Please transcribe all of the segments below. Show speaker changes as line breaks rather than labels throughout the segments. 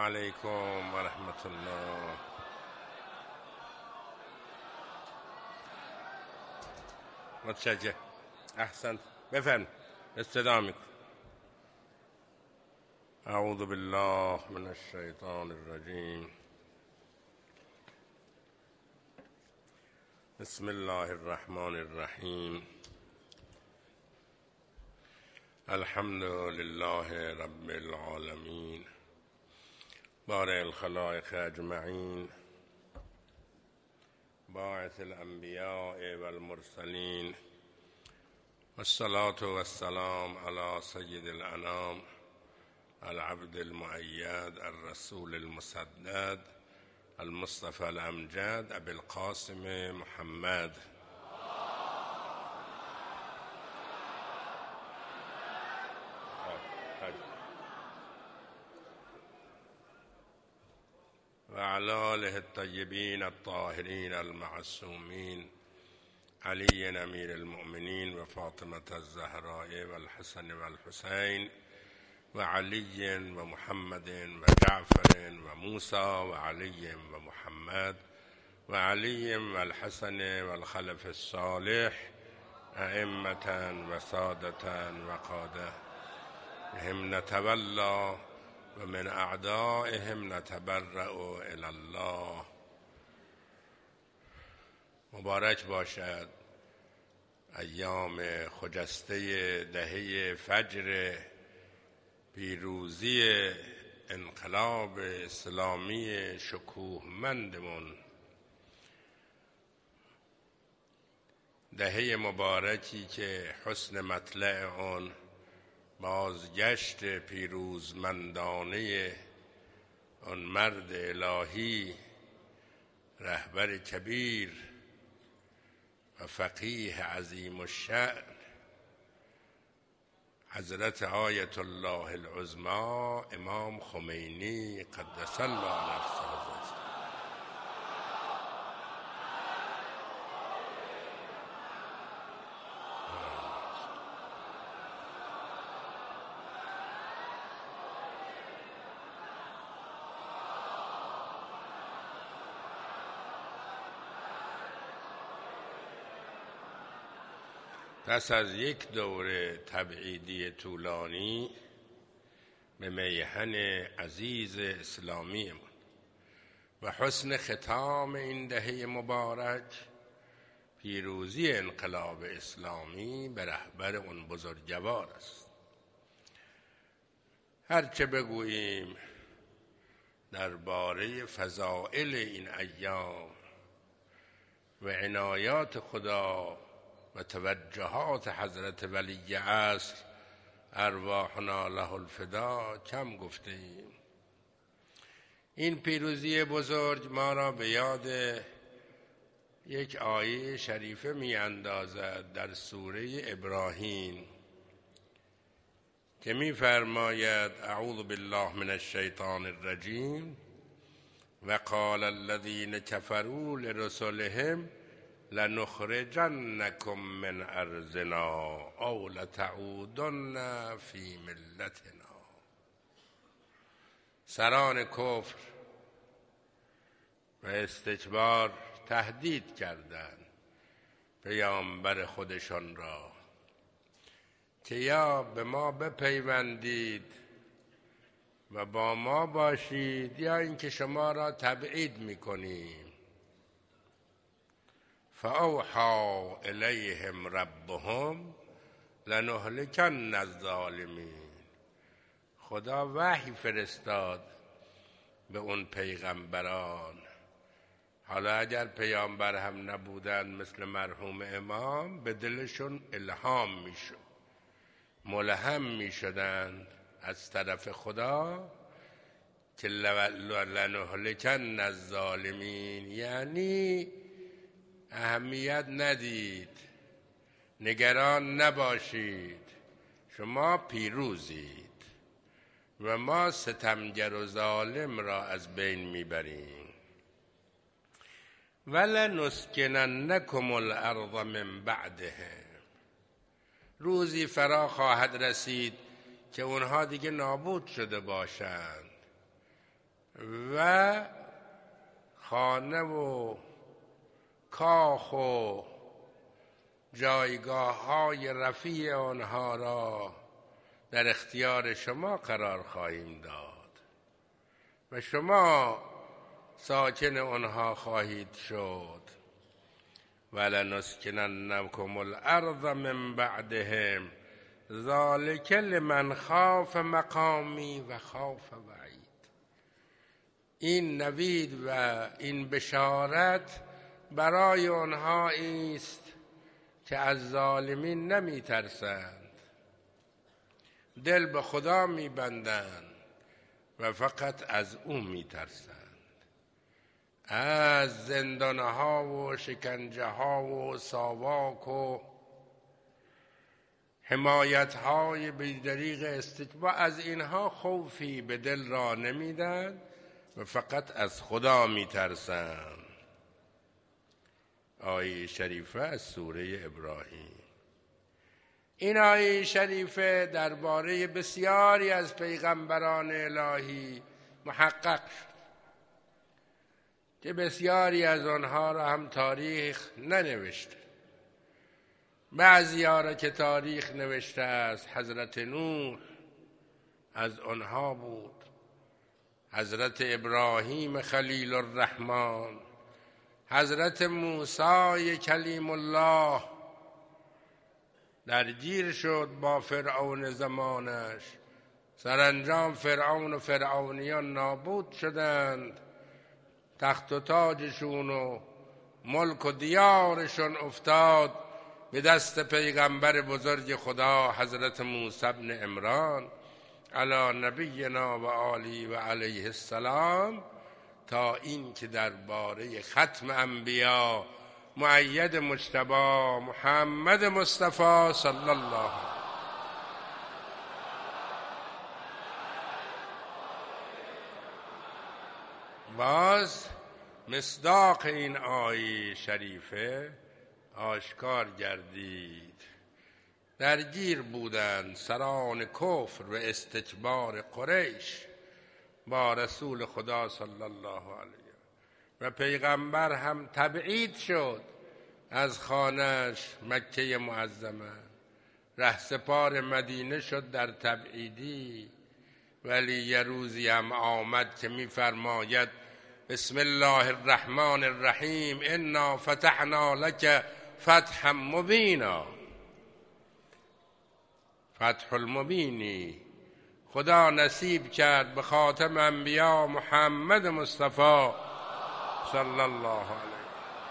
علیکم و رحمت الله. متشکرم. احسنت. بفرمایید. استدعا میکن. اعوذ بالله من الشیطان الرجیم. بسم الله الرحمن الرحیم. الحمد لله رب العالمین بارئ الخلائق اجمعین باعث الانبیاء والمرسلین والصلاة والسلام علی سید الانام العبد المؤید الرسول المسدد المصطفى الامجد ابی القاسم محمد و علی آله الطیبین الطاهرین المعصومین علی امیر المؤمنین و فاطمة الزهراء و الحسن و الحسین و علی و محمد و جعفر و موسی و علی و محمد و علی و الحسن و الخلف الصالح ائمة و سادة و قاده هم نتولا و من اعدائهم نتبرأ الی الله. مبارک باشد ایام خجسته دهه فجر پیروزی انقلاب اسلامی شکوهمندمون، دهه مبارکی که حسن مطلع آن بازگشت پیروزمندانه آن مرد الهی، رهبر کبیر و فقیه عظیم الشأن حضرت آیت الله العظمی امام خمینی قدس الله نفسه. پس از یک دوره تبعیدی طولانی به میهن عزیز اسلامیمون و حسن ختام این دهه مبارک، پیروزی انقلاب اسلامی به رهبر اون بزرگوار است. هرچه بگوییم درباره فضائل این ایام و عنایات خدا و توجهات حضرت ولی عصر ارواحنا له الفدا کم گفته ایم. این پیروزی بزرگ ما را به یاد یک آیه شریفه می اندازد در سوره ابراهیم که می فرماید اعوذ بالله من الشیطان الرجیم و قال الذین کفروا لرسلهم لنخرجنکم من ارضنا او لتعودن فی ملتنا. سران کفر و استکبار تهدید کردند پیامبر خودشان را که یا به ما بپیوندید و با ما باشید یا اینکه شما را تبعید میکنیم. فاوحی الیهم ربهم لنهلکن الظالمین. خدا وحی فرستاد به اون پیغمبران. حالا اگر پیامبر هم نبودن مثل مرحوم امام، به دلشون الهام میشد، ملهم میشدند از طرف خدا که لنهلکن الظالمین، یعنی اهمیت ندید، نگران نباشید، شما پیروزید و ما ستمگر و ظالم را از بین میبریم. ولنسکننکم الارض من بعدهم. روزی فرا خواهد رسید که اونها دیگه نابود شده باشند خانه و کاخ و جایگاه های رفیع آنها را در اختیار شما قرار خواهیم داد و شما ساکن آنها خواهید شد. ولنسکننکم الارض من بعدهم ذلک لمن خاف مقامی و خاف وعید. این نوید و این بشارت برای آنها است که از ظالمین نمی ترسند، دل به خدا می بندند و فقط از او می ترسند. از زندانها و شکنجه ها و ساواک و حمایت های بی‌دریغ استکبار، از اینها خوفی به دل را نمیدن و فقط از خدا می ترسند. آیه شریفه از سوره ابراهیم. این آیه شریفه درباره بسیاری از پیغمبران الهی محقق شد که بسیاری از آنها را هم تاریخ ننوشته. بعضی ها را که تاریخ نوشته است حضرت نوح از آنها بود، حضرت ابراهیم خلیل الرحمن، حضرت موسی کلیم الله درگیر شد با فرعون زمانش، سرانجام فرعون و فرعونیان نابود شدند، تخت و تاجشون و ملک و دیارشون افتاد به دست پیغمبر بزرگ خدا حضرت موسی بن عمران علی نبینا و آله و علیه السلام، تا این که درباره ختم انبیا مؤید مجتبی محمد مصطفی صلی الله علیه باز مصداق این آیه شریفه آشکار گردید. درگیر بودند سران کفر و استکبار قریش با رسول خدا صلی الله علیه و پیغمبر هم تبعید شد از خانه‌اش مکه معظمه، رهسپار مدینه شد در تبعیدی. ولی یه روزی هم آمد که می‌فرماید بسم الله الرحمن الرحیم انا فتحنا لك فتحا مبینا. فتح المبینی خدا نصیب کرد به خاتم انبیا محمد مصطفی صلی الله علیه.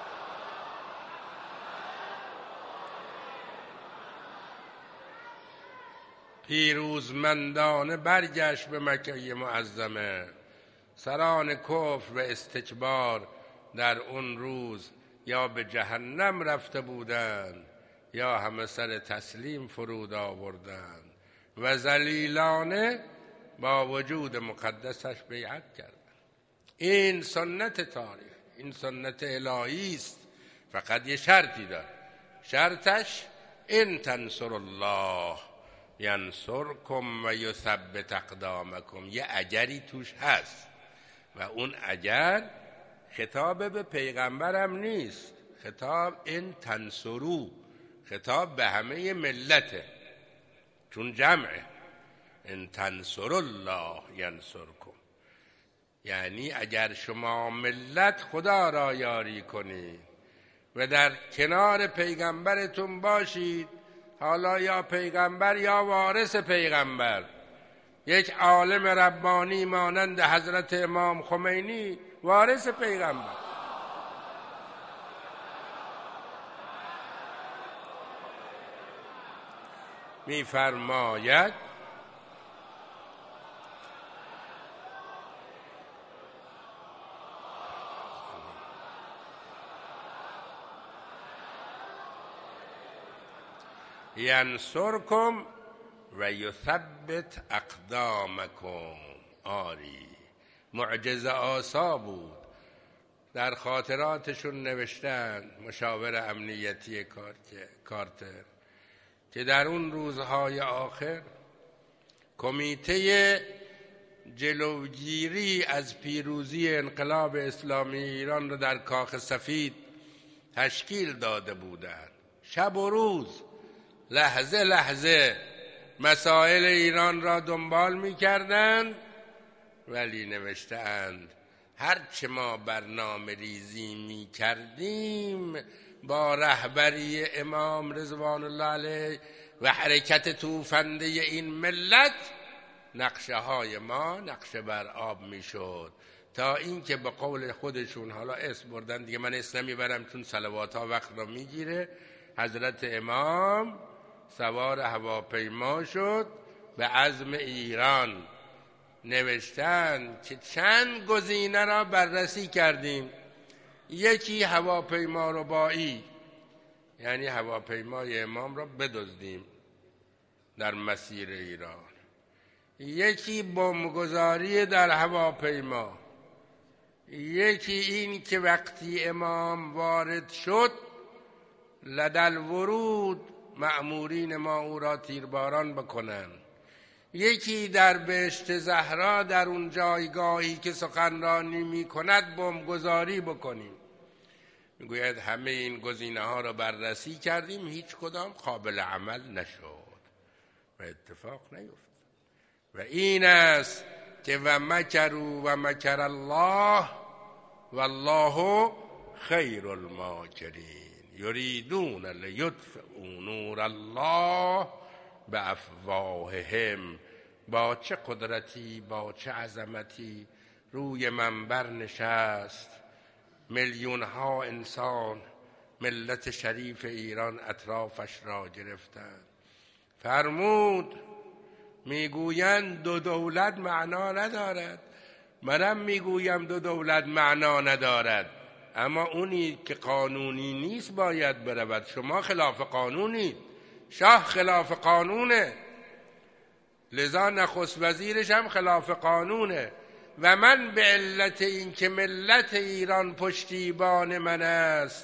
پیروزمندانه برگشت به مکه معظمه. سران کفر و استکبار در اون روز یا به جهنم رفته بودند یا همه سر تسلیم فرود آوردند و ذلیلانه با وجود مقدسش بیعت کردند. این سنت تاریخ، این سنت الهی است. فقط یه شرطی داره، شرطش ان تنصر الله ینصرکم و یثبت اقدامکم. یه اجری توش هست و اون اجر خطاب به پیغمبرم نیست، خطاب ان تنصرو، خطاب به همه ملته، چون جمعه. ان تنصر الله ینصرکم، یعنی اگر شما ملت خدا را یاری کنید و در کنار پیغمبرتون باشید، حالا یا پیغمبر یا وارث پیغمبر، یک عالم ربانی مانند حضرت امام خمینی وارث پیغمبر، می‌فرماید ینصرکم و یثبت اقدامکم. آری معجزه آسا بود. در خاطراتشون نوشتن مشاور امنیتی کارتر که در اون روزهای آخر کمیته جلوگیری از پیروزی انقلاب اسلامی ایران را در کاخ سفید تشکیل داده بودند. شب و روز، لحظه لحظه مسائل ایران را دنبال می کردند، ولی نوشتند هرچه ما برنامه ریزی می کردیم با رهبری امام رضوان الله علیه و حرکت توفنده این ملت، نقشه های ما نقشه بر آب می شد، تا اینکه به قول خودشون، حالا اسم بردن دیگه، من اسم نمیبرم چون صلوات ها وقت را میگیره، حضرت امام سوار هواپیما شد به عزم ایران. نوشتن که چند گزینه را بررسی کردیم. یکی هواپیما رباعی، یعنی هواپیمای امام را بدزدیم در مسیر ایران. یکی بمبگذاری در هواپیما. یکی این که وقتی امام وارد شد لدل ورود مأمورین ما او را تیرباران بکنند. یکی در بهشت زهرا در اون جایگاهی که سخنرانی می کند بمبگذاری بکنیم. میگوید همه این گزینه ها را بررسی کردیم، هیچ کدام قابل عمل نشد و اتفاق نیفتاد. و این است که و مکروا و مکر الله والله خیر الماکرین یریدون لیطفئوا نور الله بافواههم. با چه قدرتی، با چه عظمتی روی منبر نشست، میلیون ها انسان، ملت شریف ایران اطرافش را گرفتند. فرمود میگویند دو دولت معنا ندارد، منم میگویم دو دولت معنا ندارد، اما اونی که قانونی نیست باید برود. شما خلاف قانونید، شاه خلاف قانونه، لذا نخست وزیرش هم خلاف قانونه. و من به علت این که ملت ایران پشتیبان من است،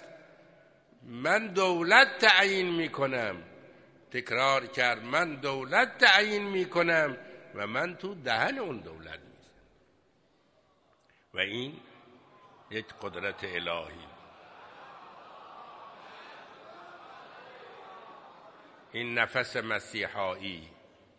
من دولت تعیین میکنم. تکرار کرد من دولت تعیین میکنم و من تو دهن اون دولت میزنم. و این یک قدرت الهی. این نفس مسیحایی،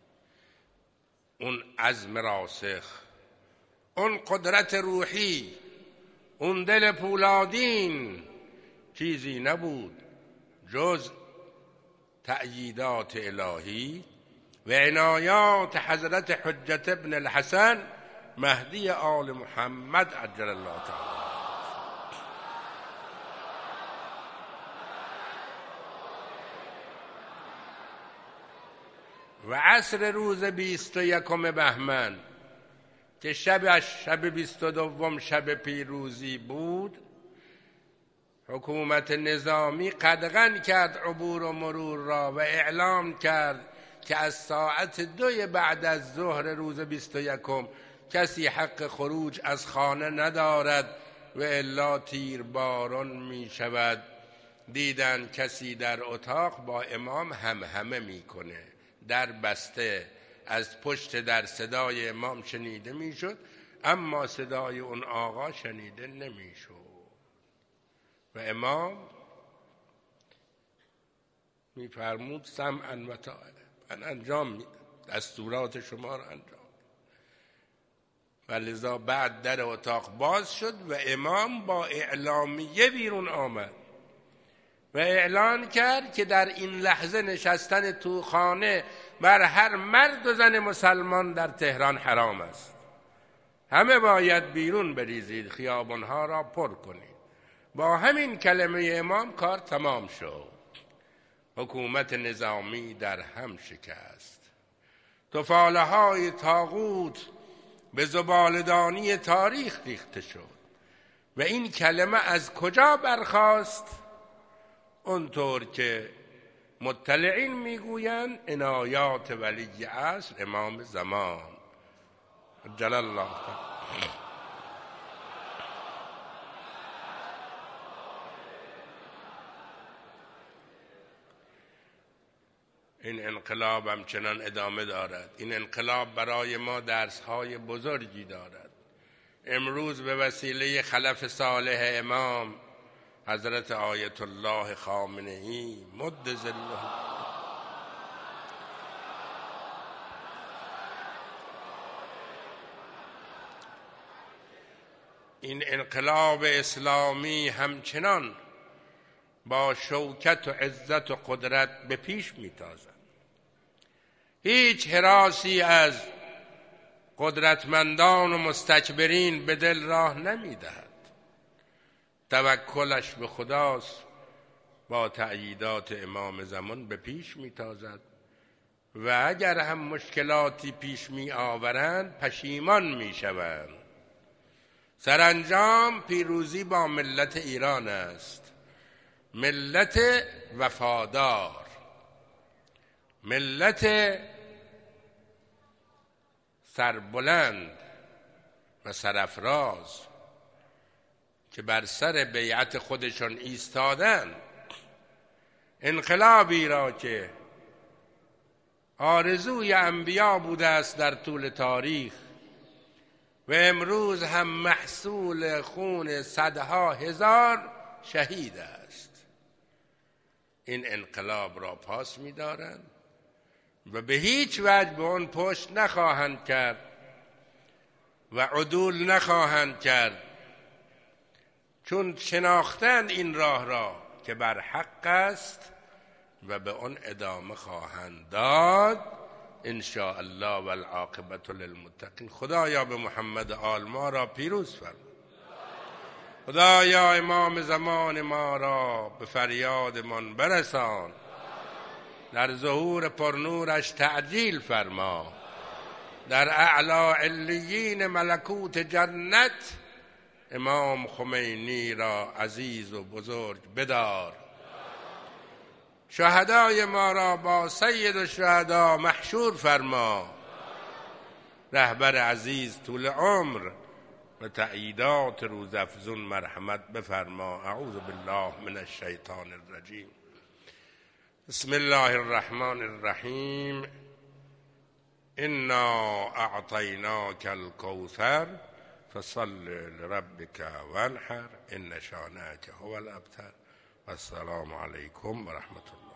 اون عزم راسخ، اون قدرت روحی، اون دل پولادین چیزی نبود جز تأییدات الهی و عنایات حضرت حجت ابن الحسن مهدی آل محمد عجل الله تعالی. و عصر روز 21 بهمن که شب 22 شب پیروزی بود، حکومت نظامی قدغن کرد عبور و مرور را و اعلام کرد که از ساعت 2 بعد از ظهر روز 21 کسی حق خروج از خانه ندارد و الا تیرباران می شود. دیدن کسی در اتاق با امام همه میکنه، در بسته، از پشت در صدای امام شنیده میشد، اما صدای اون آقا شنیده نمیشد. و امام میفرمود سمعا و طاعه، من انجام میدم، دستورات شما را انجام. و لذا بعد در اتاق باز شد و امام با اعلامیه بیرون آمد و اعلان کرد که در این لحظه نشستن تو خانه بر هر مرد و زن مسلمان در تهران حرام است. همه باید بیرون بریزید، خیابانها را پر کنید. با همین کلمه امام کار تمام شد. حکومت نظامی در هم شکست. تفاله های طاغوت به زبالدانی تاریخ ریخته شد. و این کلمه از کجا برخاست؟ اونطور که مطلعین میگویند عنایات ولی عصر امام زمان جل الله تعالی. این انقلاب همچنان ادامه دارد. این انقلاب برای ما درس‌های بزرگی دارد. امروز به وسیله خلف صالح امام حضرت آیت الله خامنه‌ای مد ظله، این انقلاب اسلامی همچنان با شوکت و عزت و قدرت به پیش میتازد. هیچ هراسی از قدرتمندان و مستکبرین به دل راه نمیدهد. توکلش به خداست، با تأییدات امام زمان به پیش میتازد و اگر هم مشکلاتی پیش می آورند پشیمان می شوند. سرانجام پیروزی با ملت ایران است، ملت وفادار، ملت سربلند و سرافراز که بر سر بیعت خودشان ایستادند. انقلابی را که آرزوی انبیا بوده است در طول تاریخ و امروز هم محصول خون صدها هزار شهید است، این انقلاب را پاس می‌دارند و به هیچ وجه به آن پشت نخواهند کرد و عدول نخواهند کرد، چون شناختند این راه را که بر حق است و به آن ادامه خواهند داد ان شاء الله. و العاقبة للمتقین. خدایا به محمد آل ما را پیروز فرما. خدایا امام زمان ما را به فریادمان برسان، در ظهور پرنورش تعجیل فرما، در اعلی علیین ملکوت جنت امام خمینی را عزیز و بزرگ بدار. شهدای ما را با سید الشهدا محشور فرما. رهبر عزیز طول عمر و تأییدات روزافزون مرحمت بفرما. اعوذ بالله من الشیطان الرجیم. بسم الله الرحمن الرحیم. انا اعطیناک الکوثر فصل لربک وانحر ان شانئک هو الابتر. و السلام علیکم و رحمت الله.